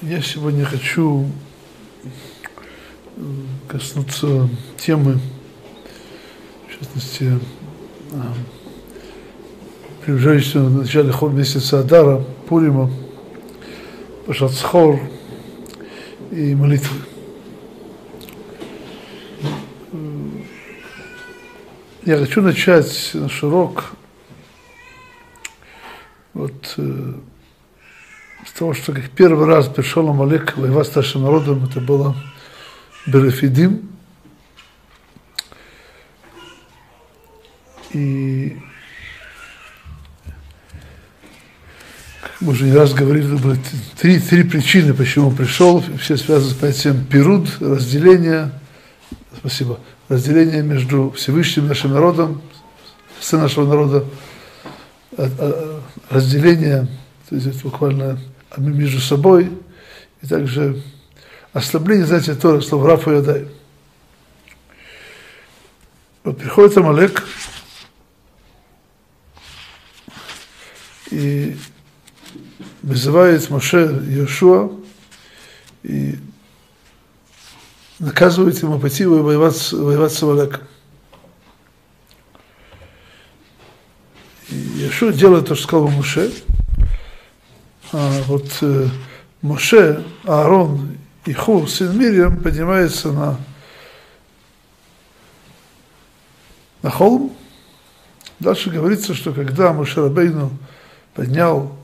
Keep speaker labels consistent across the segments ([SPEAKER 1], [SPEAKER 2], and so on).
[SPEAKER 1] Я сегодня хочу коснуться темы, в частности, приближающегося в начале месяца Адара, Пурима, Пашат Схор и молитвы. Я хочу начать наш урок с того, что как первый раз пришел Амалек воевать с нашим народом, это было Берефидим. И мы уже не раз говорили, было три причины, почему он пришел, все связаны с понятием пируд, разделение между Всевышним нашим народом, сын нашего народа, разделение, то есть буквально между собой, и также ослабление, знаете, Тора, слово Рафа и Ядай. Вот приходит Амалек и вызывает Моше Йошуа и наказывает ему пойти воевать с Амалеком. И Йошуа делает то, что сказал Моше. А вот Моше, Аарон и Хур, сын Мирьям, поднимается на холм. Дальше говорится, что когда Моше Рабейну поднимал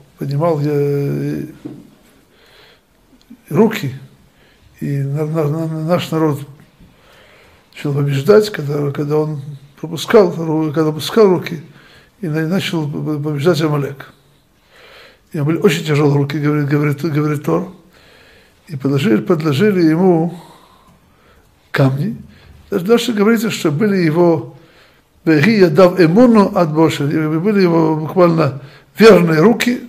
[SPEAKER 1] руки, и наш народ начал побеждать, когда он опускал руки, и начал побеждать Амалек. И были очень тяжелые руки, говорит Тор, и подложили ему камни. Дальше говорится, что были его были его буквально верные руки.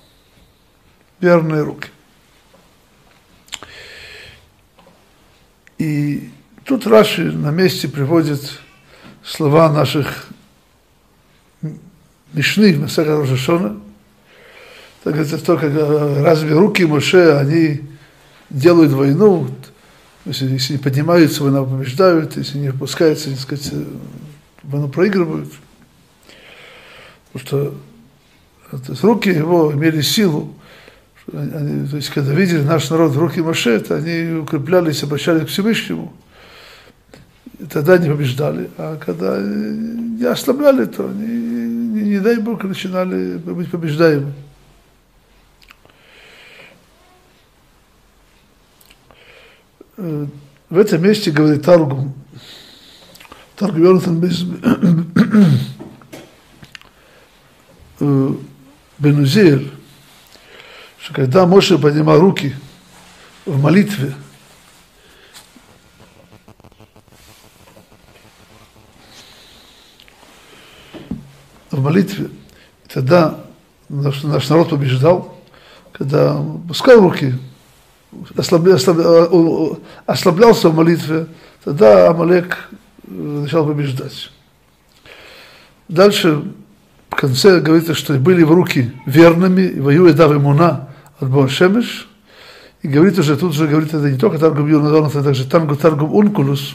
[SPEAKER 1] И тут Раши на месте приводит слова наших Мишны, Масехет Рош ха-Шана. Так говорится, что разве руки Моше, они делают войну, если не поднимаются, войну побеждают, если не опускаются, так сказать, войну проигрывают. Потому что руки его имели силу. То есть, когда видели наш народ руки Моше, то они укреплялись, обращались к Всевышнему. И тогда они побеждали. А когда не ослабляли, то они, не дай Бог, начинали быть побеждаемыми. В этом месте говорит Таргум Йонатан бен Узиэль, что когда Моше поднимал руки в молитве, тогда наш народ побеждал, когда пускал руки, ослаблялся в молитве, тогда Амалек начал побеждать. Дальше в конце говорится, что были его руки верными, и воюет Дав Эмуна от Боашемеш, и говорит уже, тут же говорит, это не только Таргум Йонатан, это также Таргум Ункулус,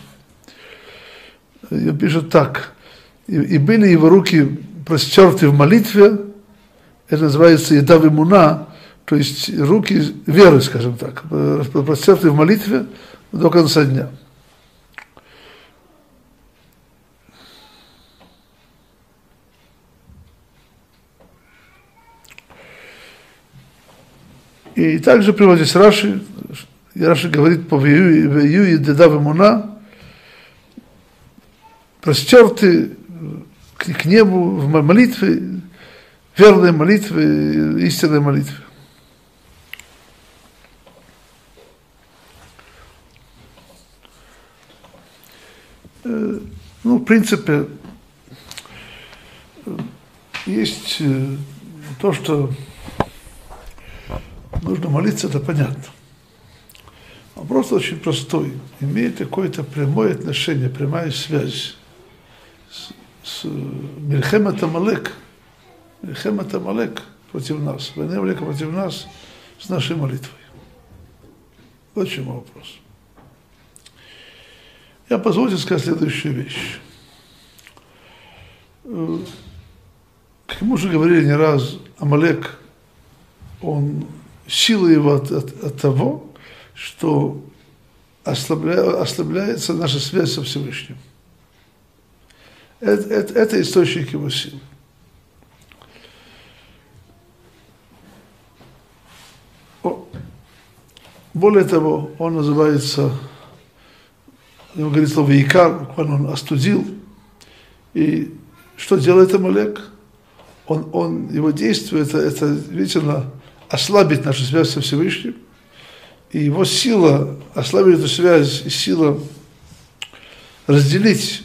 [SPEAKER 1] и пишет так, и были его руки простерты в молитве, это называется Дав Эмуна, то есть руки веры, скажем так, простерты в молитве до конца дня. И также приводит Раши, и Раши говорит по Вию и Дав Эмуна, простерты к небу в молитве, верной молитве, истинной молитве. В принципе, есть то, что нужно молиться, это понятно. Вопрос очень простой. Имеет какое-то прямое отношение, прямая связь с Мильхемет Амалек против нас, война Амалека против нас, с нашей молитвой. Вот в чем вопрос. Я позволю сказать следующую вещь. Как мы уже говорили не раз, Амалек, сила его от того, что ослабляется наша связь со Всевышним. Это источник его силы. Более того, он называется, он говорит слово «икар», буквально он остудил. И что делает Амалек? Его действие, это видите, ослабить нашу связь со Всевышним. И его сила, ослабить эту связь, и сила разделить,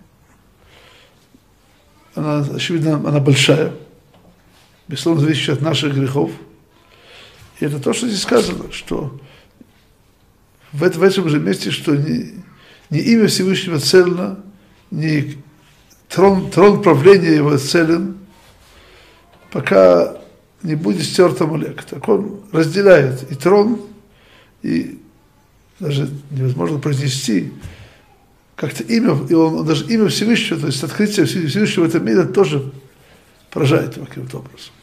[SPEAKER 1] она, очевидно, она большая, безусловно, зависит от наших грехов. И это то, что здесь сказано, что в этом же месте, что не имя Всевышнего цельно, не трон правления его целен, пока не будет стерт Амалек. Так он разделяет и трон, и даже невозможно произнести как-то имя, и он даже имя Всевышнего, то есть открытие Всевышнего в этом мире тоже поражает его каким-то образом.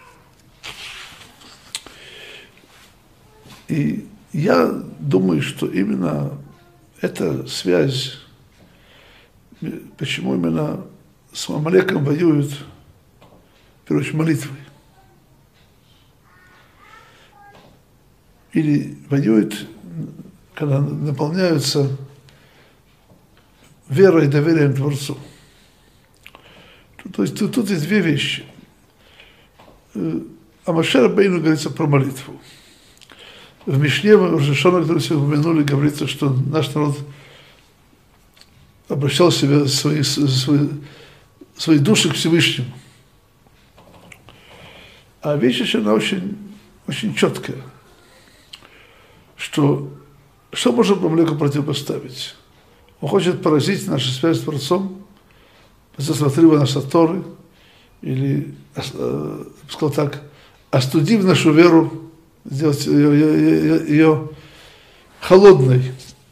[SPEAKER 1] И я думаю, что именно эта связь, почему именно с Амалеком воюют, в первую очередь, молитвой. Или воюют, когда наполняются верой и доверием к Творцу. То есть тут есть две вещи. А Моше Рабейну говорится про молитву. В Мишне, в Рош ха-Шана, который сегодня упомянули, говорится, что наш народ обращал себя, свои души к Всевышнему. А вещь еще она очень, очень четкая. Что можно Амалеку противопоставить? Он хочет поразить нашу связь с Творцом, посредством отрыва нас от Торы, или, сказал так, остудив нашу веру, сделать ее холодной.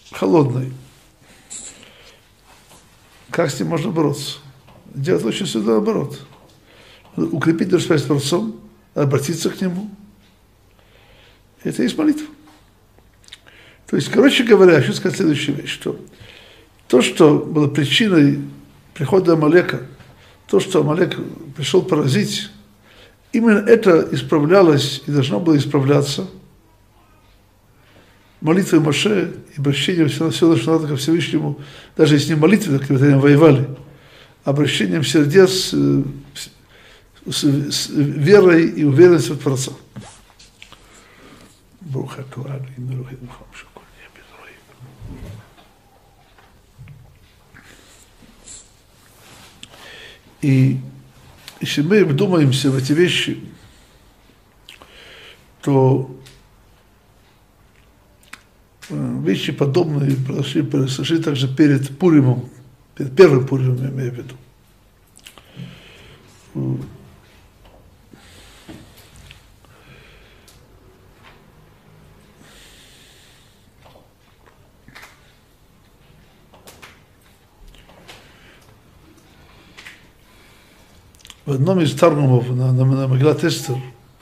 [SPEAKER 1] Как с ним можно бороться? Делать очень все наоборот. Укрепить нашу связь с Творцом, обратиться к Нему. Это и есть молитва. То есть, короче говоря, хочу сказать следующую вещь, что то, что было причиной прихода Амалека, то, что Амалек пришел поразить, именно это исправлялось и должно было исправляться молитвой Моше и обращением всего нашего народа ко Всевышнему, даже если не молитвой, как они воевали, обращением сердец с верой и уверенностью в Творца. И если мы вдумаемся в эти вещи, то вещи подобные произошли также перед Пуримом, перед первым Пуримом, я имею в виду. В одном из Таргумов на Мегилат Эстер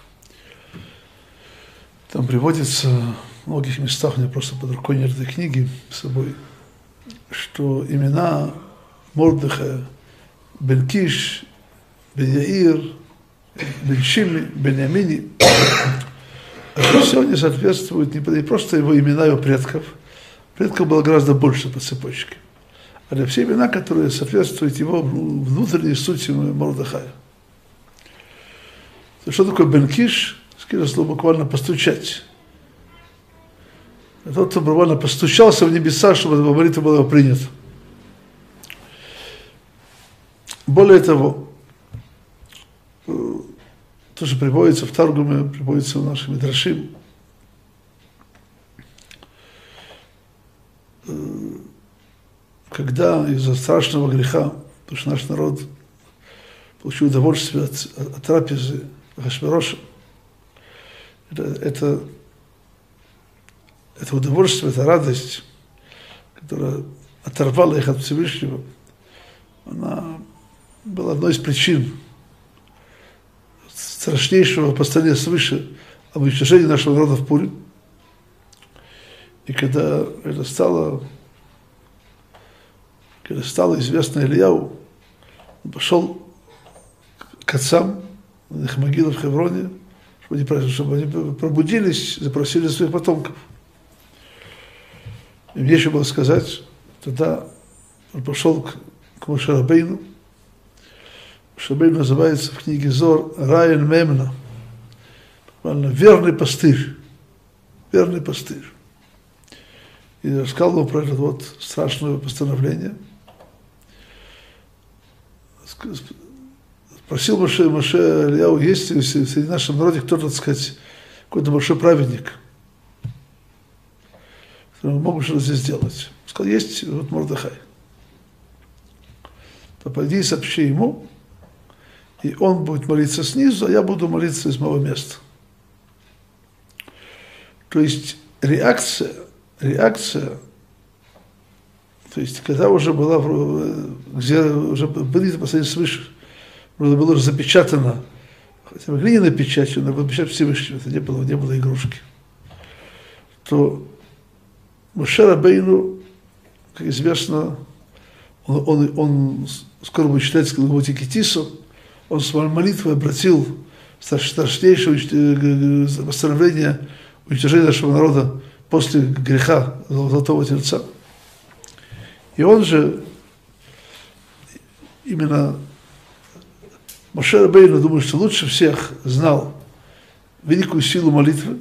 [SPEAKER 1] там приводится в многих местах, у меня просто под рукой нет этой книги с собой, что имена Мордехая, бен Киш, бен Яир, бен Шими, бен Ямини, это все не соответствует не просто его имена его предков было гораздо больше по цепочке. А для все имена, которые соответствуют его внутренней сути Мордехая. Что такое бен Киш? Скажем, слово буквально постучать. Это тот, кто буквально постучался в небеса, чтобы эта молитва была принята. Более того, то, что приводится в Таргуме, приводится в нашем Мидрашим, когда из-за страшного греха, потому что наш народ получил удовольствие от трапезы Ахашвероша, это это удовольствие, эта радость, которая оторвала их от Всевышнего, она была одной из причин страшнейшего постановления свыше об уничтожении нашего народа в Пурим. И когда стало известно Ильяу, он пошел к отцам, на их могилы в Хевроне, чтобы они пробудились, запросили своих потомков. Им нечего было сказать. Тогда он пошел к Моше Рабейну. Моше Рабейну называется в книге Зор Райан Мемна. Верный пастырь. Верный пастырь. И рассказал ему про это вот страшное постановление. Спросил Моше Ильяу, есть ли среди нашего народа кто-то, так сказать, какой-то большой праведник, который мог бы что-то здесь сделать. Он сказал, есть вот Мордехай. То пойди и сообщи ему, и он будет молиться снизу, а я буду молиться из моего места. То есть реакция, то есть когда уже была, где уже были последние свыше, уже было запечатано, хотя бы глиняной печатью, но было печать Всевышнего, это не было игрушки, то Моше Рабейну, как известно, он скоро будет читать Главоти Китису, он своей молитвой обратил страшнейшее восстановление, уничтожения нашего народа после греха Золотого Тельца. И он же, именно Моше Рабейну, думаю, что лучше всех знал великую силу молитвы.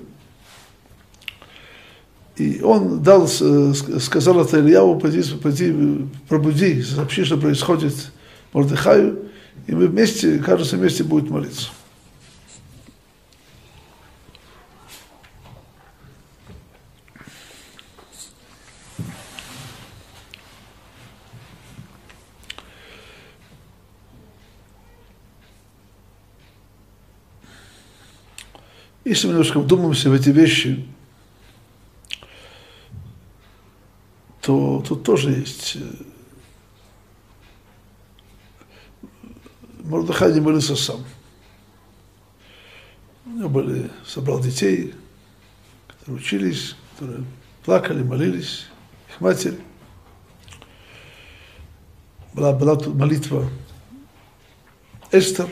[SPEAKER 1] И он сказал это Ильяу, пойди, пробуди, сообщи, что происходит Мордехаю, и мы вместе, кажется, вместе будем молиться. Если мы немножко вдумаемся в эти вещи, то тут тоже есть. Мордехай не молился сам. У него собрал детей, которые учились, которые плакали, молились, их матери. Была тут молитва Эстер.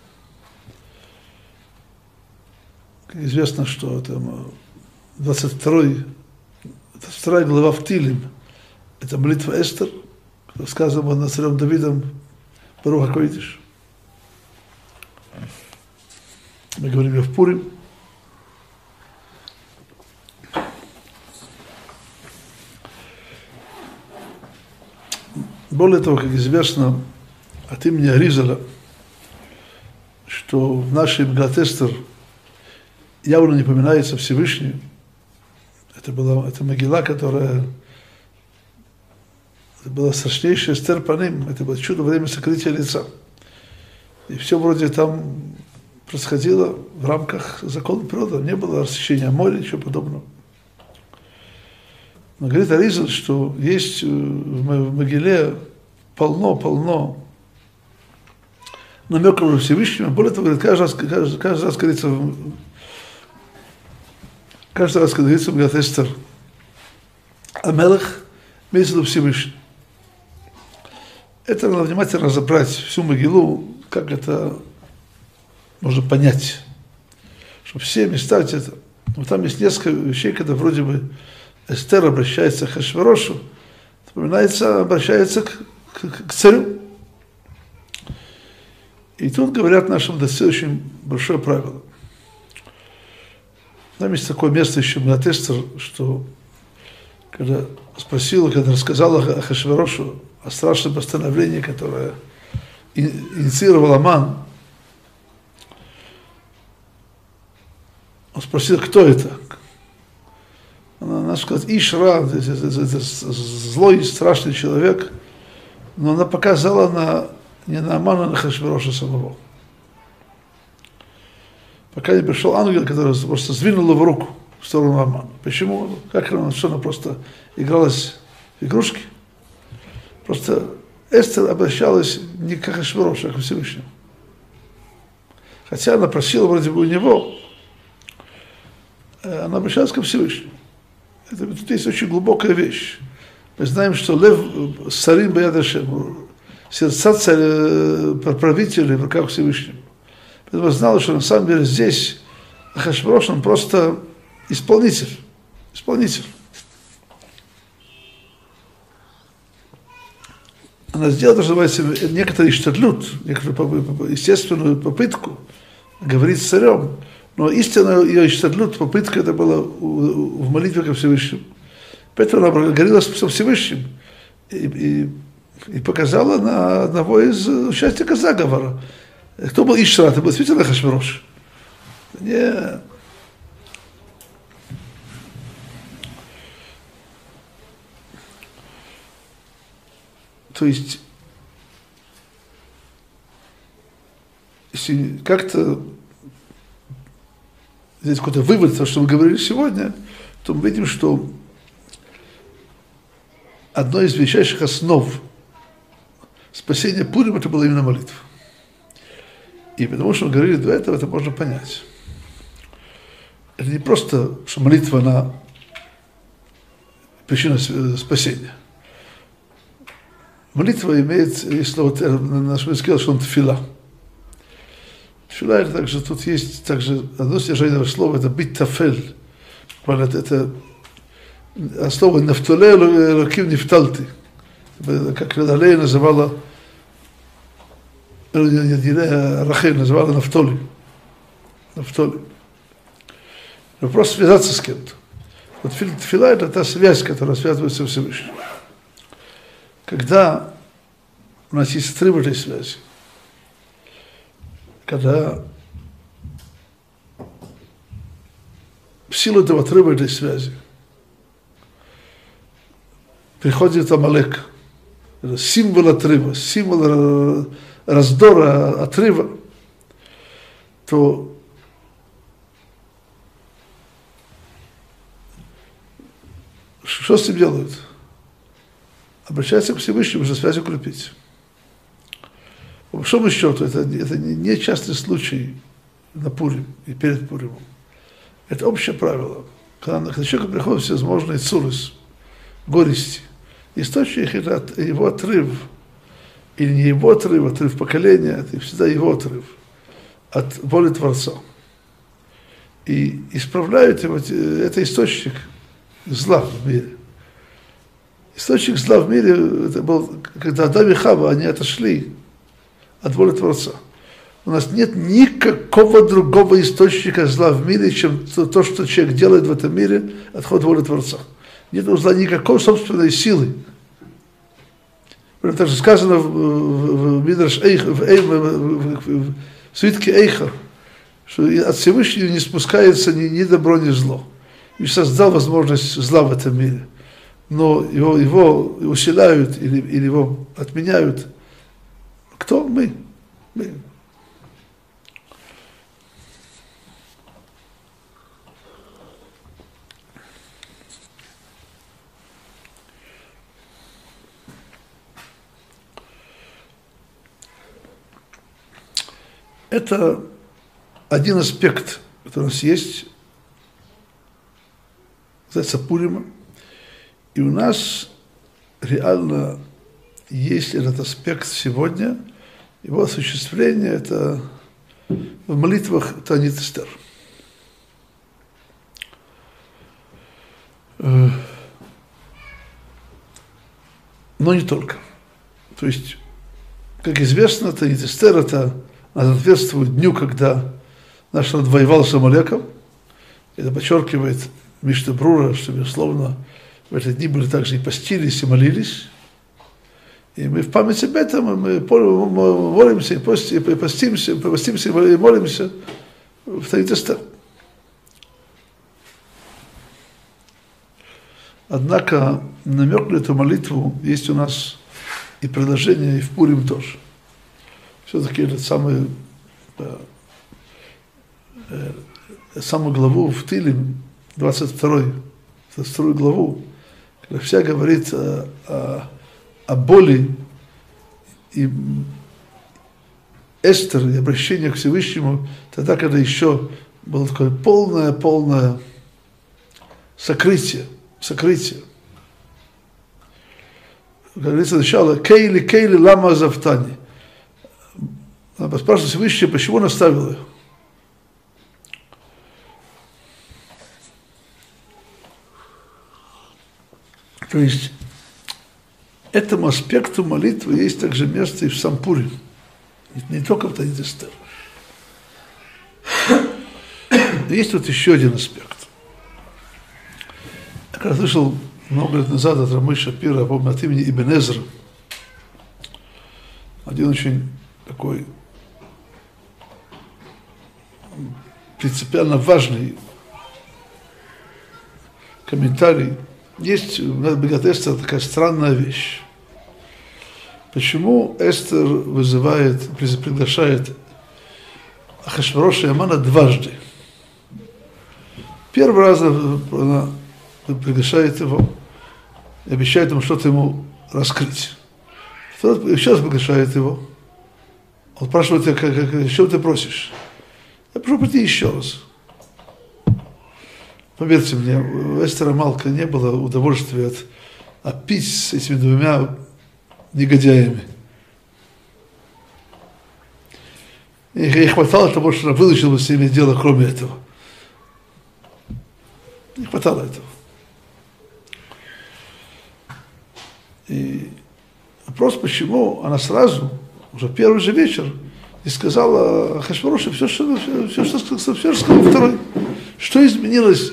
[SPEAKER 1] Как известно, что там 22 глава в Тилим, это молитва Эстер, сказано над царем Давидом Барух ха-Койдиш. Мы говорим ее в Пурим. Более того, как известно от имени Аризаля, что в нашей Мегилат Эстер явно не поминается Всевышний. Это могила, которая это была страшнейшая Эстер Паним, это было чудо во время сокрытия лица. И все вроде там происходило в рамках закона природы, не было рассечения моря, ничего подобного. Но говорит Аризаль, что есть в могиле полно намеков на Всевышнего. Более того, говорит, каждый раз говорится когда говорится в Мегилат Эстер Амелех, имеется в виду Всевышний. Это надо внимательно разобрать всю могилу, как это можно понять. Что все места где-то, вот там есть несколько вещей, когда вроде бы Эстер обращается к Ахашверошу, обращается к царю. И тут говорят нашим мудрецы очень большое правило. Там есть такое место еще в Мегилат Эстер, что когда рассказала Ахашверошу о страшном постановлении, которое инициировал Аман, он спросил, кто это? Она сказала, Ишра, это злой, страшный человек, но она показала не на Амана, а на Ахашвероша самого. Пока не пришел ангел, который просто сдвинул его руку, в сторону Амана. Почему? Как она, что она просто игралась в игрушки? Просто Эстер обращалась не к Ахашверошу, а к Всевышнему. Хотя она просила вроде бы у него, она обращалась ко Всевышнему. Тут есть очень глубокая вещь. Мы знаем, что Лев Сарим Беяд Ашем, сердца правителей в руках Всевышнего. Поэтому я знал, что на самом деле здесь Ахашверош, он просто исполнитель. Она сделала, что называется, некоторый штадлют, некоторую естественную попытку говорить с царем, но истинная ее штадлют, попытка это была в молитве ко Всевышнему. Поэтому она говорила со Всевышним и показала на одного из участников заговора. Кто был Ишра? Это был действительно Ахашверош. То есть, если как-то здесь какой-то вывод, то, что мы говорили сегодня, то мы видим, что одной из величайших основ спасения Пурим это была именно молитва. И потому что мы говорили до этого, это можно понять. Это не просто, что молитва, она причина спасения. Молитва имеет, если вот на нашем языке, что он тфила. Тфила это также, тут есть также одно содержание слова, это бит тафель. Это слово нафтоле лаким нефталти. Как Лея называла, Рахель называла нафтоли. Просто связаться с кем-то. Вот тфила это та связь, которая связывается со Всевышним. Когда у нас есть отрыв этой связи, когда в силу этого отрыва этой связи приходит Амалек, это символ отрыва, символ раздора, отрыва, то что с ним делают? Обращается к Всевышнему, чтобы связь укрепить. По большому счету, это не частый случай на Пурим и перед Пуримом. Это общее правило. Когда к человеку приходят всевозможные цурис, горести, источник это его отрыв, или не его отрыв поколения, это всегда его отрыв от воли Творца. И исправляют его, это источник зла в мире. Источник зла в мире, это был, когда Адам и Хава, они отошли от воли Творца. У нас нет никакого другого источника зла в мире, чем то, что человек делает в этом мире, отход от воли Творца. Нет у зла никакой собственной силы. Это же сказано в Мидраш Эйха, в свитке Эйха, что от Всевышнего не спускается ни добро, ни зло. И создал возможность зла в этом мире. Но его усиляют или его отменяют. Кто? Мы. Это один аспект, который у нас есть, называется Пурима. И у нас реально есть этот аспект сегодня, его осуществление, это в молитвах Таанит Эстер. Но не только. То есть, как известно, Таанит Эстер это соответствует дню, когда наш народ воевал с Амалеком. Это подчеркивает Мишна Брура, что, безусловно, в эти дни были также и постились, и молились. И мы в память об этом, мы молимся, и постимся, и молимся в Таанит Эстер. Однако намек на эту молитву есть у нас и предложение, и в Пурим тоже. Все-таки это самую главу в Тилим, 22 главу, когда вся говорит о боли и Эстер и обращение к Всевышнему, тогда, когда еще было такое полное сокрытие. Говорится сначала, Кейли, лама завтани. Она спрашивает Всевышнего, почему он оставил ее. То есть, этому аспекту молитвы есть также место и в Сампуре. Не только в Таанит Эстер. Есть вот еще один аспект. Я когда слышал много лет назад от Рамы Шапира, я помню, от имени Ибн Эзра, один очень такой принципиально важный комментарий. Есть в Мегилат Эстер такая странная вещь. Почему Эстер приглашает Ахашвироша и Амана дважды? Первый раз она приглашает его и обещает ему что-то ему раскрыть. Второй раз еще раз приглашает его. Он спрашивает, что ты просишь? Я прошу прийти еще раз. Поверьте мне, у Эстера Малка не было удовольствия от пить с этими двумя негодяями. И хватало того, что она выучила с ними дело, кроме этого. Не хватало этого. И вопрос, почему она сразу, уже первый же вечер, и сказала Ахашвирошу все, что сказал второй. Что изменилось?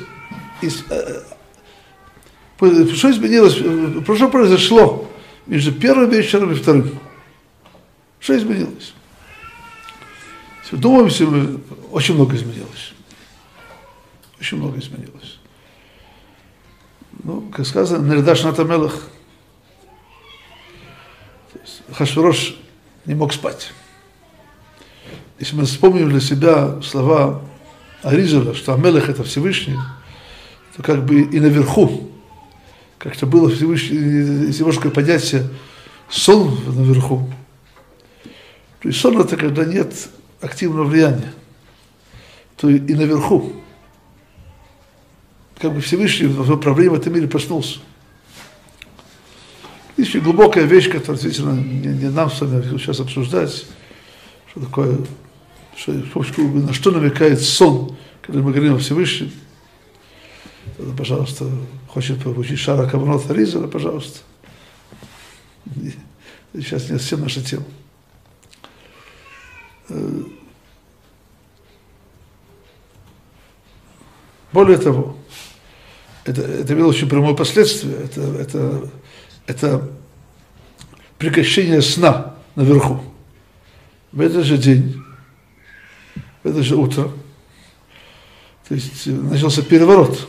[SPEAKER 1] Что изменилось? Что произошло между первым вечером и вторым? Что изменилось? Если мы думаем, очень много изменилось. Очень много изменилось. Ну, как сказано, Наридаш Натамелах. Ахашвирош не мог спать. Если мы вспомним для себя слова Аризала, что Амелех это Всевышний, то как бы и наверху, как-то было Всевышний, если можно поднять себе сон наверху. То есть сон это когда нет активного влияния, то и наверху. Как бы Всевышний в управлении в этом мире проснулся. Есть еще глубокая вещь, которая действительно не нам с вами сейчас обсуждать, что такое, на что намекает сон, когда мы говорим о Всевышнем. Тогда, пожалуйста, хочет получить Шара Каванот Аризала, пожалуйста. Сейчас не совсем наша тема. Более того, это имело очень прямое последствие. Это прекращение сна наверху. В этот же день, в это же утро, то есть начался переворот.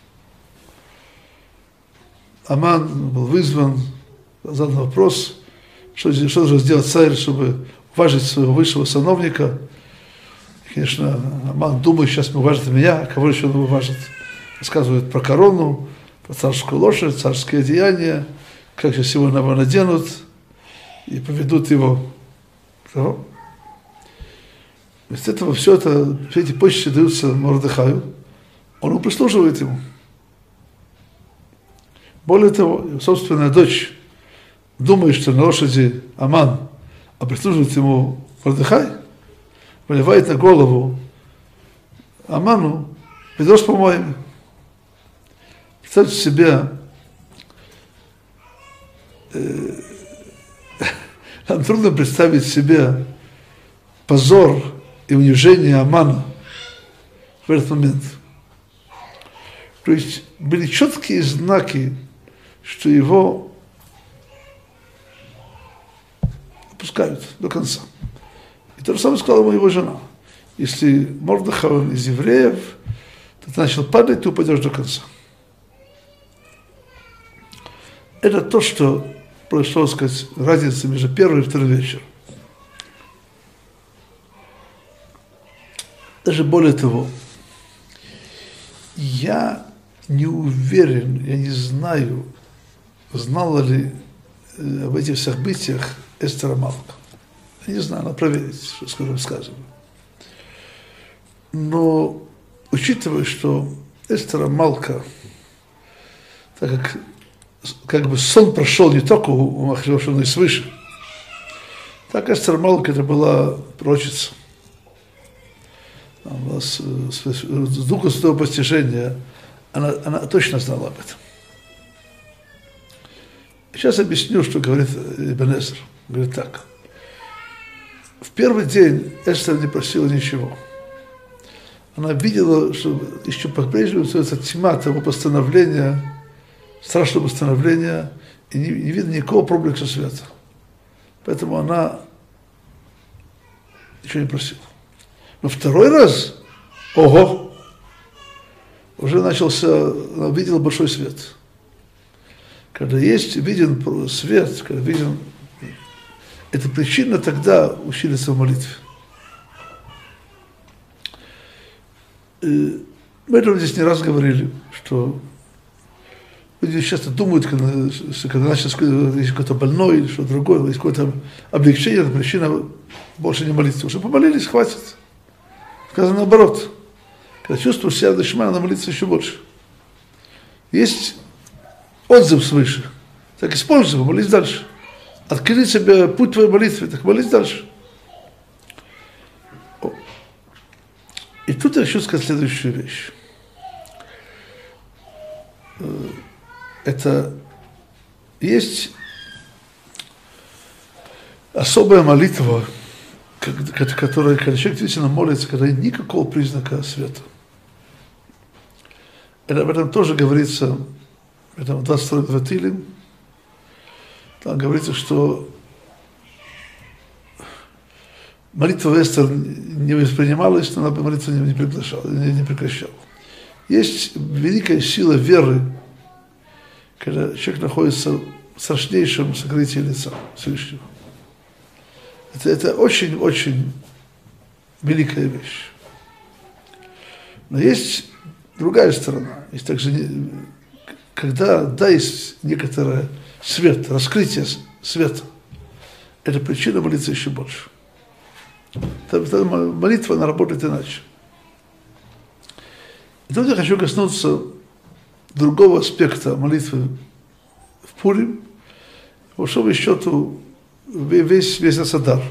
[SPEAKER 1] Аман был вызван, задан вопрос, что должен сделать царь, чтобы уважить своего высшего сановника. И, конечно, Аман думает, сейчас мы уважат меня, а кого еще он уважит? Рассказывает про корону, про царскую лошадь, царские одеяния, как же сегодня его наденут и поведут его. Вместо этого все эти почести даются Мордехаю, он прислуживает ему. Более того, собственная дочь думает, что на лошади Аман, а прислуживает ему Мордехай, выливает на голову Аману ведро с помоями. Представьте себе, нам трудно представить себе позор и унижение Амана в этот момент. То есть были четкие знаки, что его опускают до конца. И то же самое сказала ему его жена. Если Мордехай из евреев, то ты начал падать, ты упадешь до конца. Это то, что произошло, сказать, разница между первым и вторым вечером. Даже более того, Я не уверен, я не знаю, знала ли об этих событиях Эстер Амалка. Я не знаю, надо проверить, что скажем сказано. Но учитывая, что Эстер Амалка, так как бы сон прошел не только у Ахашвироша, но и свыше, так Эстер Амалка это была пророчица. С духа святого постижения она точно знала об этом. Сейчас объясню, что говорит Ибн Эзра. Говорит так. В первый день Эстер не просила ничего. Она видела, что еще по-прежнему остается тьма того постановления, страшного постановления, и не видно никакого проблеска света. Поэтому она ничего не просила. Но второй раз, ого, уже начался, она видела большой свет. Когда есть виден свет, когда виден, это причина тогда усилиться в молитве. Мы об этом здесь не раз говорили, что люди часто думают, когда начал есть какой-то больной или что-то другое, есть какое-то облегчение, это причина больше не молиться. Уже помолились, хватит. Сказано наоборот. Когда чувствуешь себя дышма, надо молиться еще больше. Есть отзыв свыше. Так используй, молись дальше. Открыть себе путь твоей молитвы, так молись дальше. И тут я хочу сказать следующую вещь. Это есть особая молитва, которая, когда человек действительно молится, когда нет никакого признака света. Это, об этом тоже говорится, это в 22 Тилим. Там говорится, что молитва Эстер не воспринималась, но она молитву не прекращала. Есть великая сила веры, когда человек находится в страшнейшем сокрытии лица Всевышнего. Это очень-очень великая вещь. Но есть другая сторона. Есть также, когда есть некоторое свет, раскрытие света, это причина молиться еще больше. Тогда молитва, она работает иначе. И тут я хочу коснуться другого аспекта молитвы в Пурим. По большому счету, весь Адар.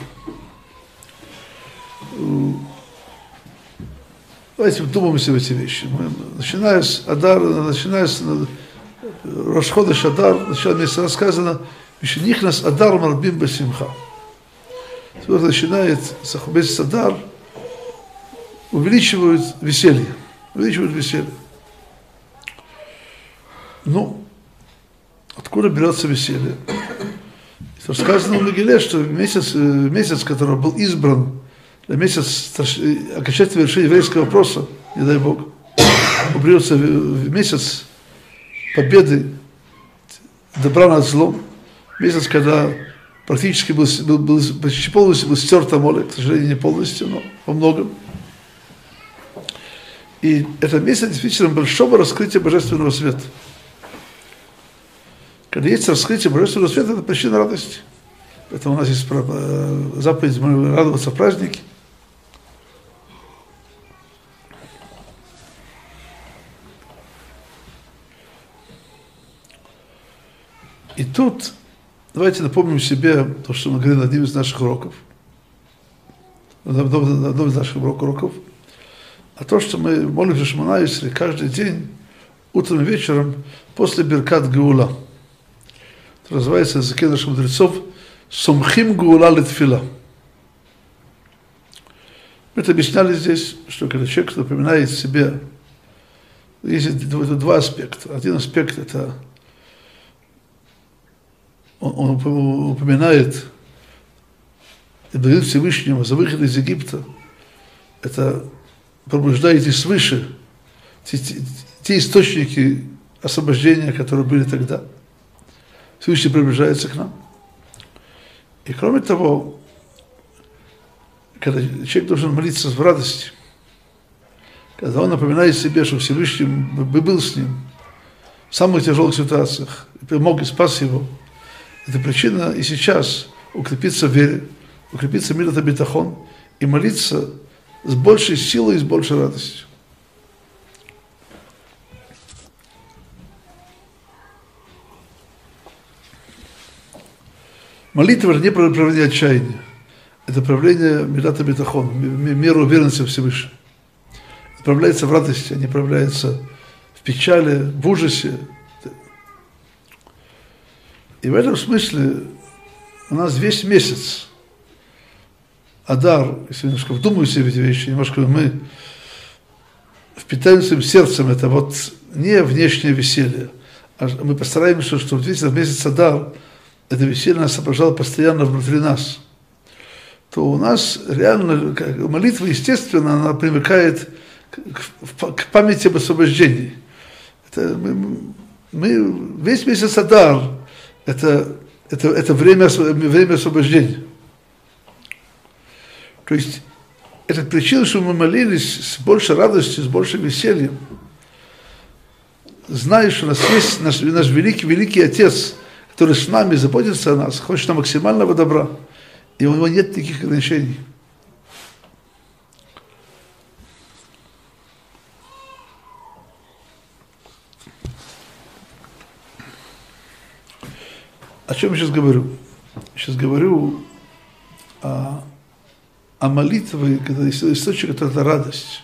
[SPEAKER 1] Давайте вдумаемся в эти вещи. Начиная с Адар, начиная с Рош ходеш Адар, начало месяца рассказано, «Мишенихнас Адар марбим басимха». Начинает с месяца Адар, увеличивают веселье. Ну, откуда берется веселье? Это сказано в Мегиле, что месяц, который был избран для месяца окончательного решения еврейского вопроса, не дай Бог, уберется месяц победы, добра над злом, месяц, когда практически почти полностью был стерт Амолек, к сожалению, не полностью, но во многом. И это место действительно большого раскрытия божественного света. Когда есть раскрытие божественного света, это причина радости. Поэтому у нас есть заповедь радоваться в празднике. И тут давайте напомним себе то, что мы говорили на одном из наших уроков. На одном из наших уроков. А то, что мы молимся Шмона Исрей каждый день, утром и вечером, после Биркат Геула. Это называется на языке наших мудрецов Сомхим Геула Литфила. Мы это объясняли здесь, что когда человек напоминает себе, есть два аспекта. Один аспект – это он упоминает и благодарит Всевышнего за выход из Египта. Это пробуждаете свыше те источники освобождения, которые были тогда. Всевышний приближается к нам. И кроме того, когда человек должен молиться в радости, когда он напоминает себе, что Всевышний был с ним в самых тяжелых ситуациях, и помог и спас его, это причина и сейчас укрепиться в вере, укрепиться в мир это битахон и молиться с большей силой и с большей радостью. Молитва не проявление отчаяния, это проявление мирата битахон, меру уверенности в Всевышнем. Это проявляется в радости, а не проявляется в печали, в ужасе. И в этом смысле у нас весь месяц Адар, если немножко вдумываемся в эти вещи, немножко мы впитаем своим сердцем это вот не внешнее веселье, а мы постараемся, чтобы в месяц Адар это веселье нас сопровождало постоянно внутри нас, то у нас реально молитва, естественно, она примыкает к памяти об освобождении. Это мы весь месяц Адар это время освобождения. То есть это причина, что мы молились с большей радостью, с большим весельем, зная, что у нас есть наш великий Отец, который с нами заботится о нас, хочет нам максимального добра, и у него нет никаких ограничений. О чем я сейчас говорю? Сейчас говорю о молитве, когда источник это радость.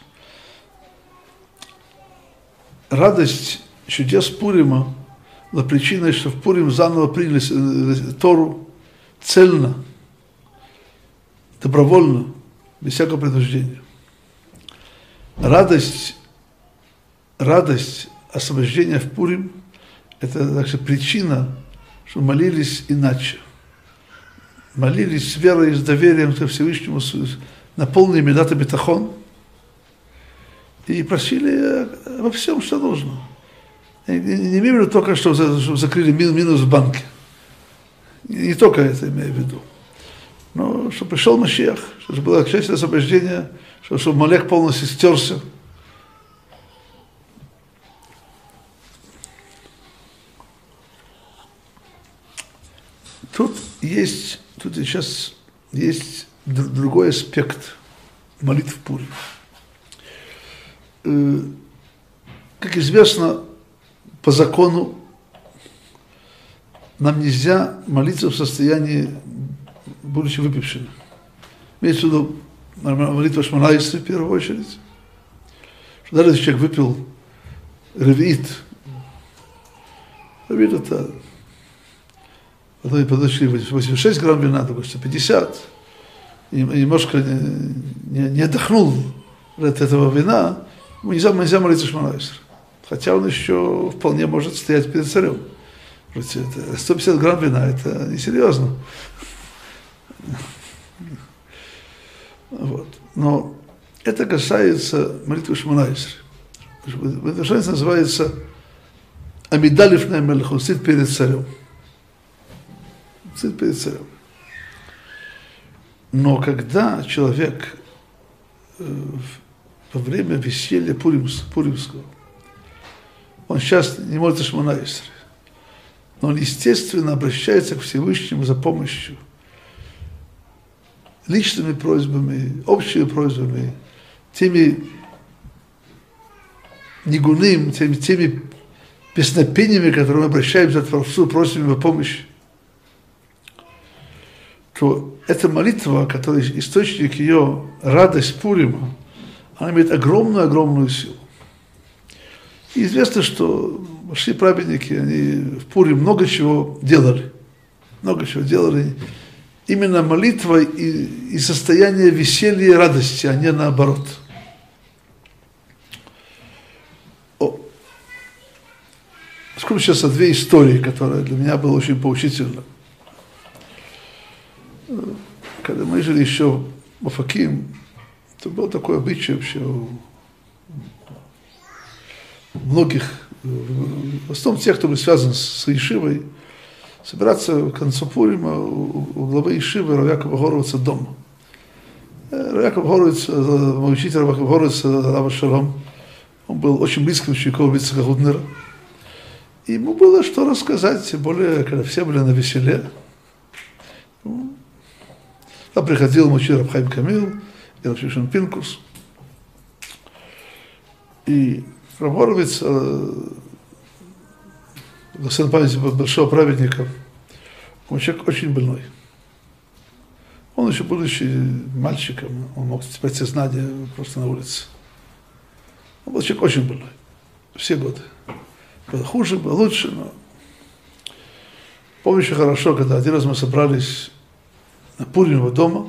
[SPEAKER 1] Радость чудес Пурима была причиной, что в Пурим заново приняли Тору цельно, добровольно, без всякого принуждения. Радость освобождения в Пурим – это также причина, что молились иначе. Молились с верой и с доверием ко Всевышнему, наполнили мидата битахон и просили во всем, что нужно. Не имею в виду только, что закрыли минус в банке. Не только это имею в виду. Но что пришел Машиах, что было окончательное освобождение, что Малек полностью стерся. Тут сейчас есть другой аспект молитв Пурим. Как известно, по закону нам нельзя молиться в состоянии, будучи выпившими. Имеется в виду молитва Шмона-Эсрей в первую очередь. Что даже если человек выпил ревиит это подошли 86 грамм вина, другой 150, и немножко не отдохнул от этого вина, нельзя молиться Шмона-Эсрей. Хотя он еще вполне может стоять перед царем. 150 грамм вина – это несерьезно. Вот. Но это касается молитвы Шмона-Эсрей. Это называется Амидалиф на Мелеху, сидит перед царем. Сидит перед царем. Но когда человек во время веселья пуримского, он сейчас не молится Шмона-Эсрей, но он, естественно, обращается к Всевышнему за помощью личными просьбами, общими просьбами, теми нигуным, теми песнопениями, которые мы обращаемся к Творцу, просим его помощи, то эта молитва, которая источник ее, радость Пурима, она имеет огромную силу. И известно, что большие праведники, они в Пурим много чего делали. Именно молитва и состояние веселья и радости, а не наоборот. Скажу сейчас о две истории, которые для меня были очень поучительны. Когда мы жили еще в Офаким, это был такой обычай вообще у многих, в основном тех, кто был связан с Ешивой, собираться к концу Пурима у главы Ешивы Рав Якова Горовица дома. Яков Хоровиц, мой учитель Яков Хоровиц, Рав Шалом, он был очень близким учеником Ицхака Гутнера. И ему было что рассказать, тем более, когда все были на веселе. Там приходил мой учитель Рав Хаим Камил и Рав Шимшон Пинкус. И Рав Хоровиц, сын памяти большого праведника, он человек очень больной. Он еще, будучи мальчиком, он мог спать сознание просто на улице. Он был человек очень больной. Все годы. Было хуже, было лучше, но... Помню еще хорошо, когда один раз мы собрались на Пурим его дома,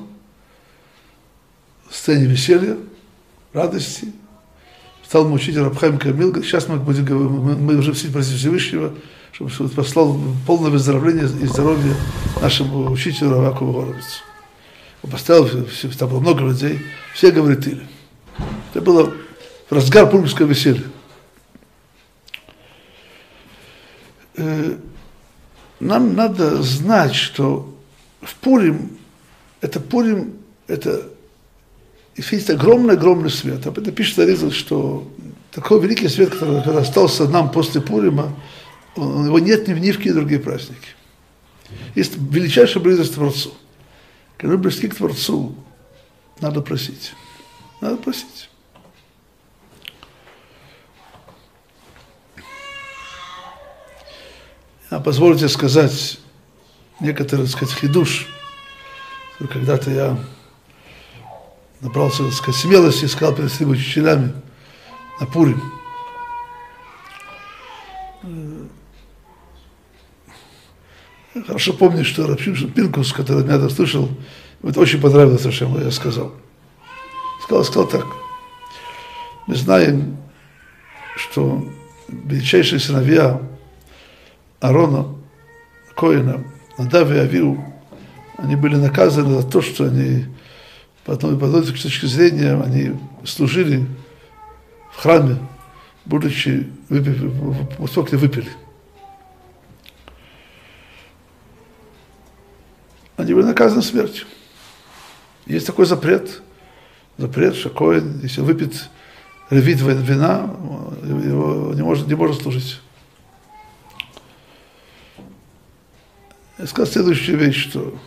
[SPEAKER 1] в сцене веселья, радости. Стал мой учитель Рав Хаим Камил, говорит, сейчас мы уже все просим Всевышнего, чтобы послал полное выздоровление и здоровье нашему учителю Раву Якову Хоровицу. Он поставил, там было много людей, все говорили. Это было в разгар пуримского веселья. Нам надо знать, что в Пурим, это есть огромный свет. Об этом пишет Аризал, что такой великий свет, который остался нам после Пурима, его нет ни в какие другие праздники. Есть величайшая близость к Творцу. Когда мы близки к Творцу, надо просить. Надо просить. Позвольте сказать некоторые, так сказать, хидуш. Когда-то я набрался, так сказать, смелости и сказал перед своими учителями на Пурим. Я хорошо помню, что Рав Шимшон Пинкус, который меня это слышал, ему это очень понравилось, то, что я сказал. Сказал так. Мы знаем, что величайшие сыновья Аарона, Коэна, Надав и Авиу, они были наказаны за то, что они, по одной точке зрения, они служили в храме, будучи выпили. Они были наказаны смертью. Есть такой запрет, что Коэн, если выпьет ревит вина, его не может служить. Я сказал следующую вещь, что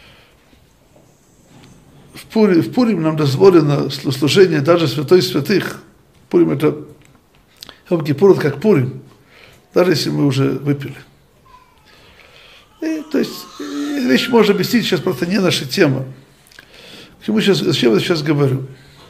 [SPEAKER 1] в Пурим нам дозволено служение даже святой святых. Пурим это Йом-Кипур, как Пурим, даже если мы уже выпили. То есть вещь можно объяснить, сейчас просто не наша тема. Зачем я сейчас говорю?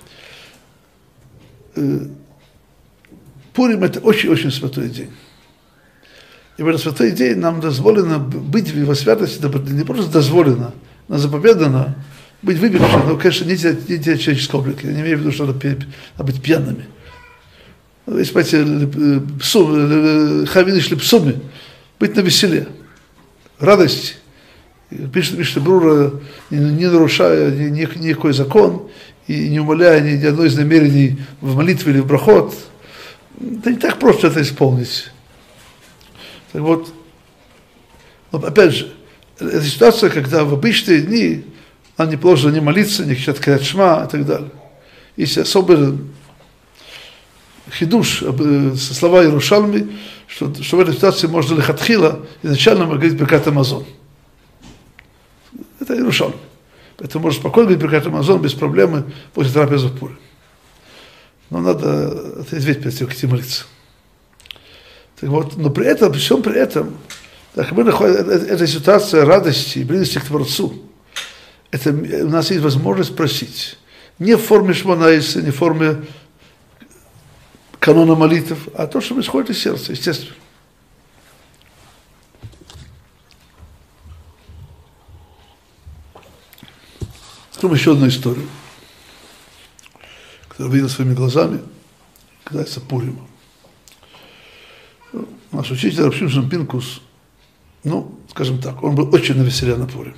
[SPEAKER 1] Пурим это очень-очень святой день. И в этот святой день нам дозволено быть в его святости, не просто дозволено, но заповедано быть выпившим, но, конечно, не для человеческого облика. Я не имею в виду, что надо быть пьяными. Вы понимаете, хавины шли псуми, быть на веселе, радости. Пишет Мишна Брура, не нарушая никакой закон и не умаляя ни одной из намерений в молитве или в брахот. Это не так просто это исполнить. Так вот, но опять же, это ситуация, когда в обычные дни нам не положено не молиться, не кричать Крят Шма и так далее. Есть особый хидуш, слова Иерушалми, что в этой ситуации можно лихатхила изначально говорить Беркат Амазон. Это Иерушалми. Поэтому можно спокойно говорить Беркат Амазон без проблемы после трапезы в Пурим. Но надо ответить перед тем, как идти молиться. Так вот, но при всем при этом, так мы находим, эта ситуация радости и близости к Творцу, это, у нас есть возможность просить. Не в форме шмонайса, не в форме канона молитв, а то, что исходит из сердца, естественно. Потом еще одну историю, которую видел своими глазами, касается Пурима. Наш учитель Рав Шимшон Пинкус, скажем так, он был очень навеселе на Пурим.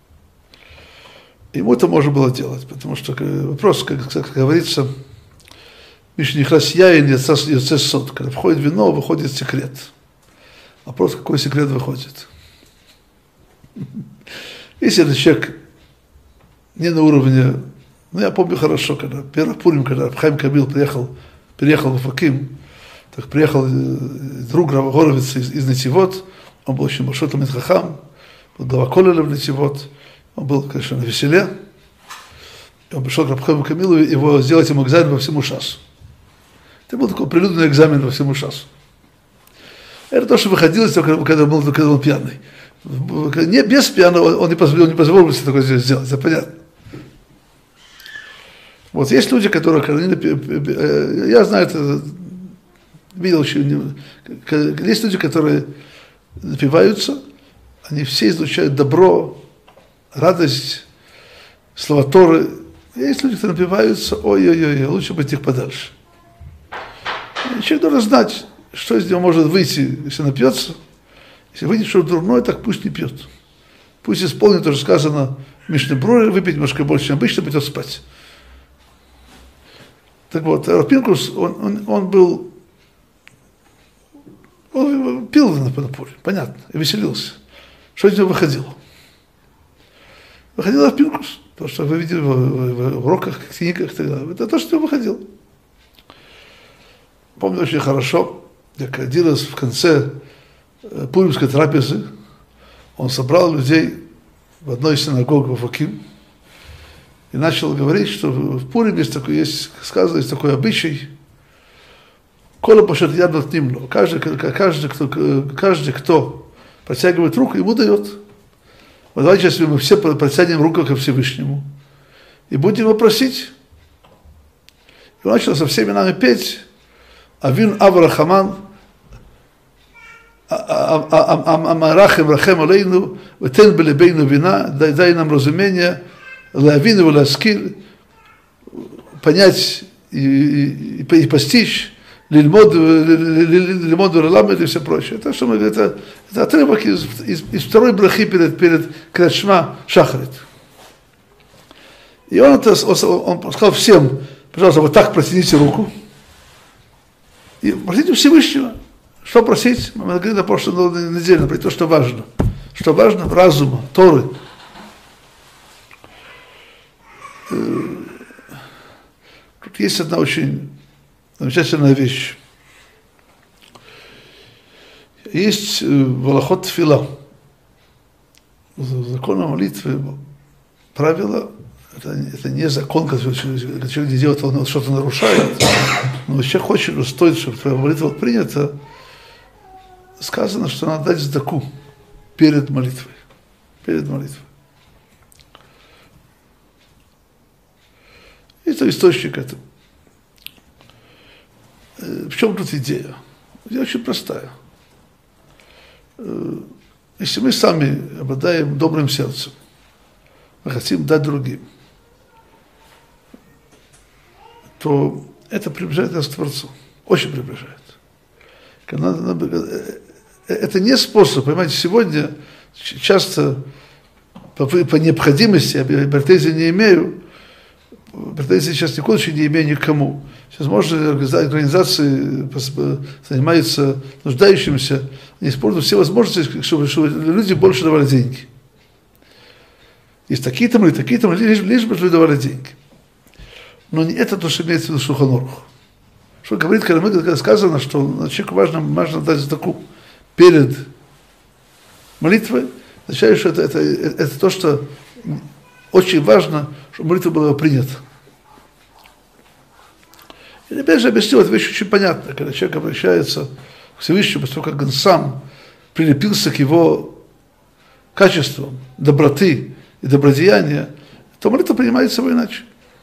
[SPEAKER 1] Ему это можно было делать, потому что вопрос, как говорится, Мишнихрас яин яцэ сот, когда входит вино, выходит секрет. Вопрос, какой секрет выходит? Если этот человек не на уровне Ну, я помню хорошо, когда первый Пурим, когда Хаим Кабил переехал в Уфаким, так приехал друг Рава Горовица из Нетивот, он был очень большой Талмид Хахам, был глава коллеля в Нетивот, он был, конечно, на веселе, и он пришел к Рабу Хаиму Камилу, его сделать ему экзамен во всему шасу. Это был такой прилюдный экзамен во всему шасу. Это то, что выходило, когда он был пьяный. Не без пьяного он не позволил себе такое сделать, это понятно. Вот есть люди, которые, я знаю это, видел еще, есть люди, которые напиваются, они все излучают добро, радость, слова Торы. Есть люди, которые напиваются, ой-ой-ой, лучше быть их подальше. И человек должен знать, что из него может выйти, если напьется. Если выйдет что-то дурное, так пусть не пьет. Пусть исполнит то, что сказано в Мишне Бруре, выпить немножко больше, чем обычно, пойдет спать. Так вот, Рав Пинкус, он пил на Пуре, понятно, и веселился. Что из него выходило? Выходил Рав Пинкус, то, что вы видели в уроках, книгах, это то, что выходило. Помню очень хорошо, как один раз в конце пуримской трапезы он собрал людей в одной из синагог в Уфаким и начал говорить, что в Пурим есть сказано, есть такой обычай, кола пашет яд нотним, каждый, кто протягивает руку, ему дает. Вот давайте сейчас мы все протянем руку ко Всевышнему и будем его просить. И он начал со всеми нами петь Авин Аврахаман Амарахем Рахем Алейну Втен Белебейну Вина, дай нам разумение, Лавину Ласкиль, понять и постичь, Лильмод Раламед и все прочее. Это отрывок из второй брахи перед Крашма Шахарит. И он сказал всем, пожалуйста, вот так протяните руку и просите Всевышнего. Что просить? Мы говорили на прошлой неделе, например, то, что важно. Что важно? Разума, Торы. Тут есть одна очень замечательная вещь. Есть в Алахот Тфила, закон о молитве, правило, это не закон, когда человек не делает, он что-то нарушает, но человек хочет, что стоит, чтобы твоя молитва была принята, сказано, что надо дать сдаку перед молитвой. Перед молитвой. Это источник этого. В чем тут идея? Идея очень простая. Если мы сами обладаем добрым сердцем, мы хотим дать другим, то это приближает нас к Творцу. Очень приближает. Это не способ, понимаете, сегодня часто по необходимости, я претензий не имею, претензий сейчас никуда не имею никому. Сейчас, может, организации занимаются нуждающимися, они используют все возможности, чтобы люди больше давали деньги. Есть такие-то, лишь бы люди давали деньги. Но не это то, что имеется в виду Шулхан Арух. Что говорит, когда сказано, что человеку важно дать задаку перед молитвой, означает, что это то, что очень важно, чтобы молитва была принята. И опять же объяснил, эта вещь очень понятна, когда человек обращается к Всевышнему, после того, как он сам прилепился к его качествам, доброты и добродеяния, то молитва принимается его иначе.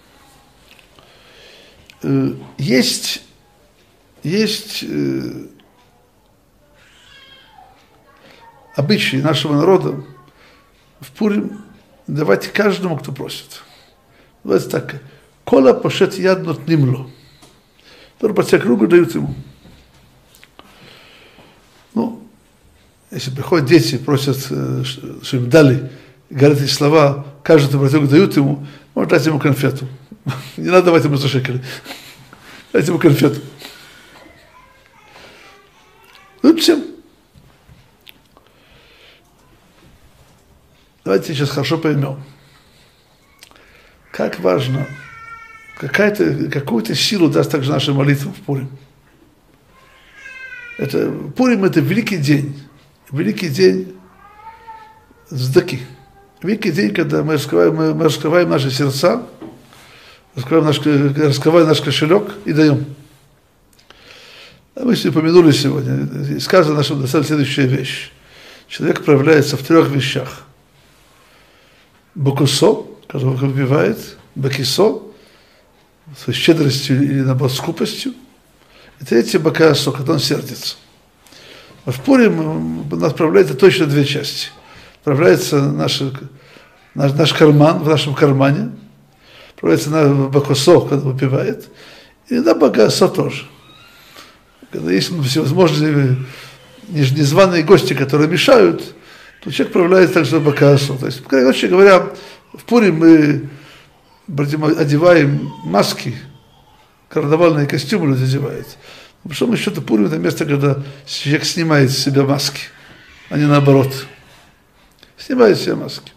[SPEAKER 1] Есть обычаи нашего народа в Пурим давать каждому, кто просит. Давайте так. Кола пашет яд нотним ло. Который протягивает руку, дают ему. Ну, если приходят дети, просят, чтобы им дали, говорят эти слова, каждый, кто протягивает, дают ему, можно дать ему конфету. Не надо давать ему 100 шекелей. Дайте ему конфету. Ну, всем. Давайте сейчас хорошо поймем. как важно, какую-то силу даст также наша молитва в Пурим. Пурим – это великий день цдаки. Великий день, когда мы раскрываем наши сердца, раскрываем наш кошелек и даем. Мы упомянули сегодня, и сказано нашему достаточно следующая вещь. Человек проявляется в 3 вещах. Бакусо, когда он выпивает, бакисо, своей щедростью или, наоборот, скупостью. И 3 бакасо, когда он сердится. А в Пурим у нас проявляется точно 2 части. Проявляется наш карман, в нашем кармане. Проявляется на бакусо, когда выпивает. И на бакасо тоже. Когда есть всевозможные незваные гости, которые мешают, то человек проявляет также бакасо. То есть, короче говоря, в Пурим мы одеваем маски, карнавальные костюмы люди одевают. По большому счету Пурим – это место, когда человек снимает с себя маски, а не наоборот. Снимает с себя маски.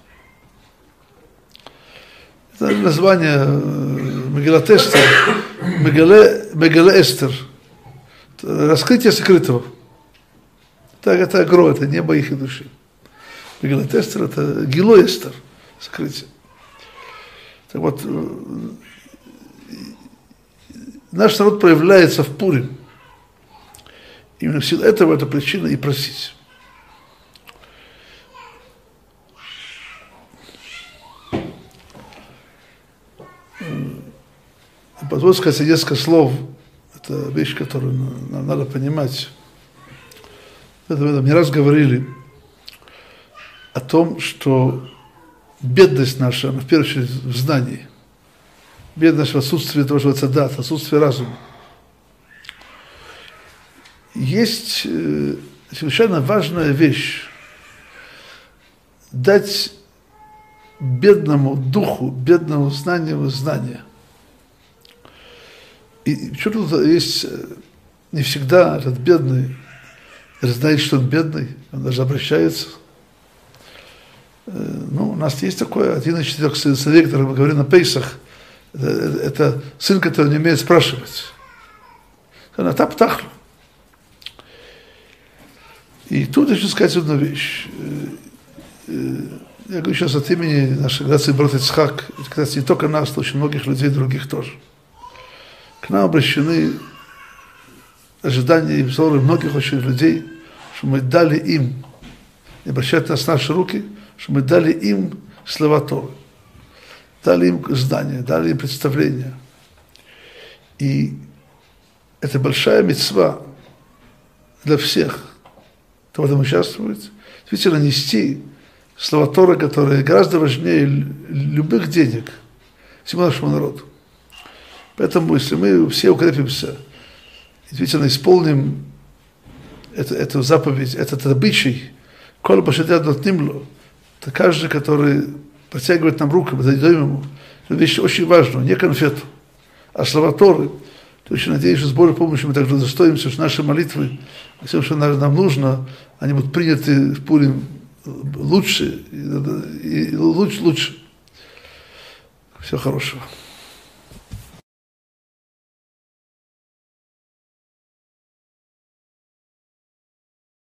[SPEAKER 1] Это название Мегилат Эстер, Мегиле Эстер. Раскрытие сокрытого. Это агро, это небо их и души. Мегилат Эстер – это Гило Эстер, сокрытие. Так вот, наш народ проявляется в Пурим. Именно в силу этого это причина и просить. Позвольте сказать несколько слов. Это вещь, которую нам надо понимать. Мы не раз говорили о том, что бедность наша, она в первую очередь в знании. Бедность в отсутствии того, что называется дат, отсутствие разума. Есть совершенно важная вещь. Дать бедному духу, бедному знанию знания. И почему-то есть не всегда этот бедный знает, что он бедный, он даже обращается. Ну, у нас есть такой, один из 4 сыновей, который мы говорим на Пейсах, это сын, который не умеет спрашивать. Она та птахла. И тут хочу сказать одну вещь. Я говорю сейчас от имени нашей грации брат Ицхак, это, кстати, не только нас, но очень многих людей, других тоже. К нам обращены ожидания и взоры многих очень людей, что мы дали им, не обращать нас наши руки, что мы дали им слова Торы, дали им знания, дали им представления. И это большая мицва для всех, кто в этом участвует, действительно нести слова Торы, которые гораздо важнее любых денег всему нашему народу. Поэтому, если мы все укрепимся, действительно исполним эту заповедь, этот обычай, коль башадят нотнимло, то каждый, который протягивает нам руку, мы даем ему, это вещь очень важная, не конфету, а слова Торы. То есть, надеюсь, что с Божьей помощью мы также удостоимся, что наши молитвы, все, что нам нужно, они будут приняты в Пурим лучше и лучше. Всего хорошего.